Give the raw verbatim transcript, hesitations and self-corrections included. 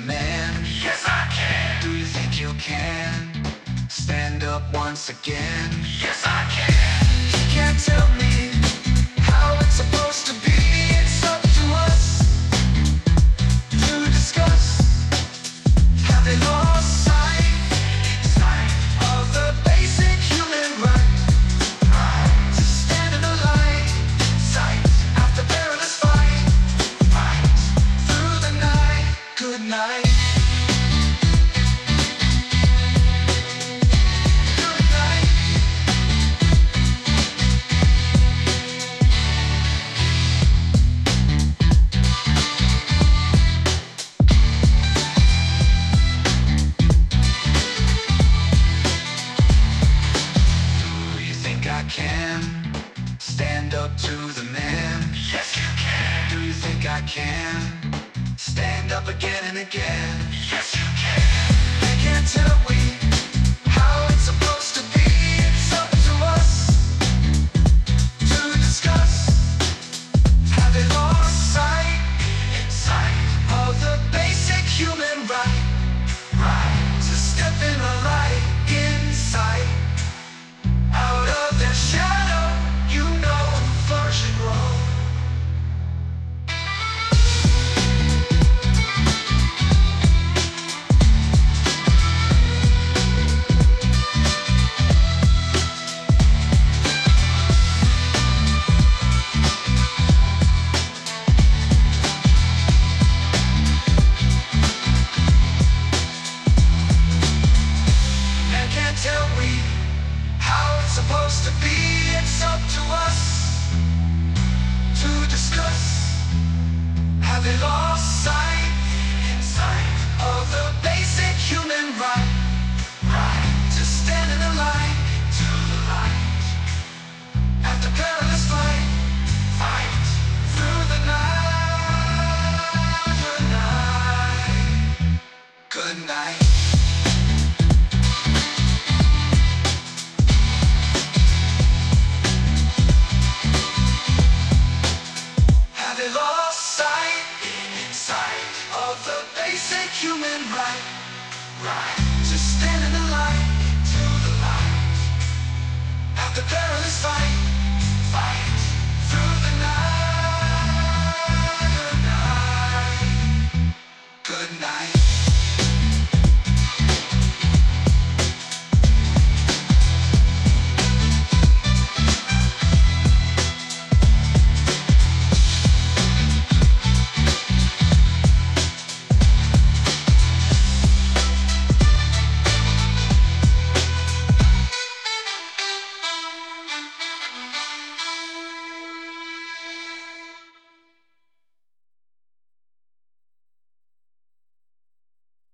man? Yes, I can. Do you think you can stand up once again? Yes, I can. You can't tell me how it's supposed to be. It's up to us to discuss. Have they lost sight, sight of the basic human right? Right, To stand in the light, sight, after perilous fight, right. through the night. Good night. Good night. Do you think I can stand up to the man? Yes, you can. Do you think I can stand up again and again? Yes, you can. They can't tell me how it's supposed to be. It's up to us to discuss. Have they lost sight Sight, of the basic human right? right. To step in the light, inside, out of their shadow, you know, flourish and grow. And can't tell me how it's supposed to be. It's up to us to discuss. Have they lost sight, Sight, of the basic human right? right. To stand in the light, To the light, after perilous fight, fight. through the night. Good night. Good night. Have they lost sight Sight, of the basic human right? right. To stand in the light, To the light, after perilous fight,